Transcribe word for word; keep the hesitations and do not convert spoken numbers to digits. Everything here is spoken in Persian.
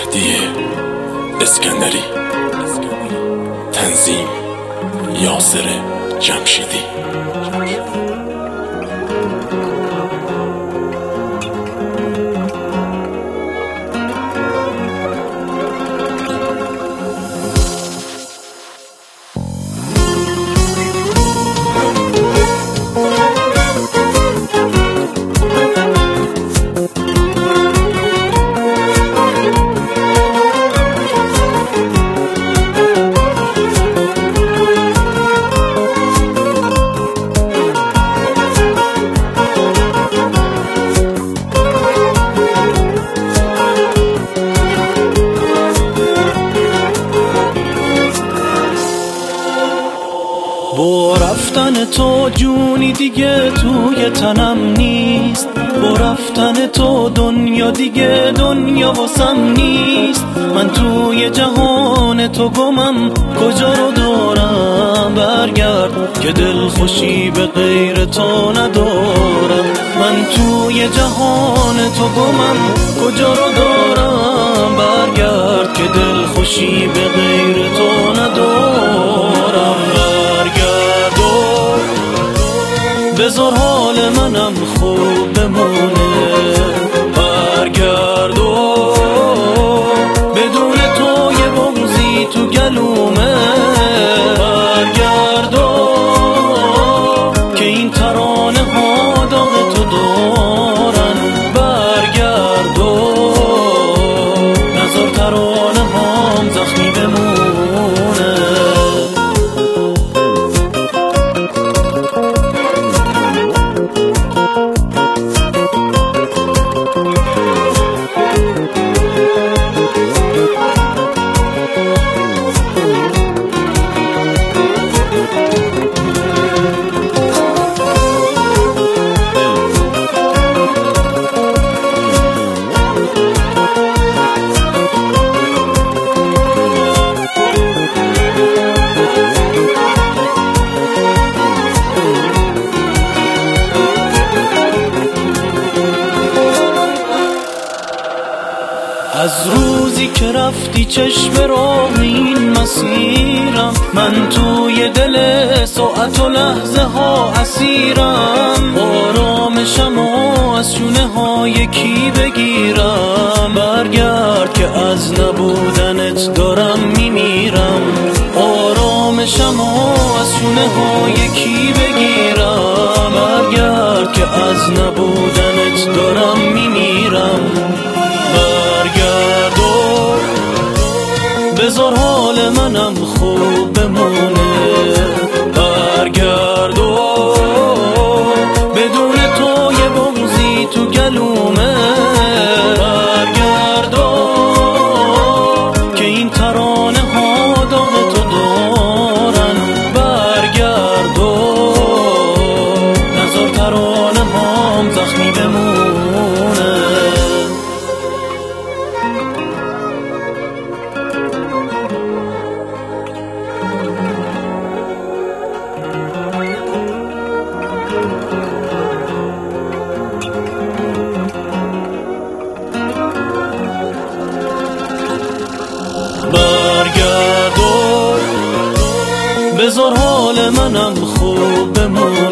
مهدی اسکندری، تنظیم یاسر جمشیدی. با رفتن تو جونی دیگه توی تنم نیست، با رفتن تو دنیا دیگه دنیا واسم نیست. من توی جهان تو گمم، کجا رو دارم برگرد که دل خوشی به غیر تو ندارم. من توی جهان تو گمم، کجا رو دارم برگرد که دل خوشی به غیر تو ندارم. بذار حال منم خوب بمونه، برگرد و بدون تو یه بغضی تو گلومه. برگرد و که این ترانه ها داغ تو دارن. برگرد و نذار ترانه هام زخمی بمونه. از روزی که رفتی چشم راه این مسیرم، من توی دل ساعت و لحظه ها اسیرم. آرامشم و از شونه های کی بگیرم. برگرد که از نبودنت دارم میمیرم. آرامشم و از شونه های کی بگیرم. برگرد که از نبودنت دارم میمیرم. برگرد و بذار حال منم خوب بمونه. برگرد و بدون تو یه بغضی تو گلومه. برگرد و که این ترانه ها داغ تو دارن. برگرد و نذار ترانه هام زخمی بمونه. برگرد و بذار حال منم خوب بمونه.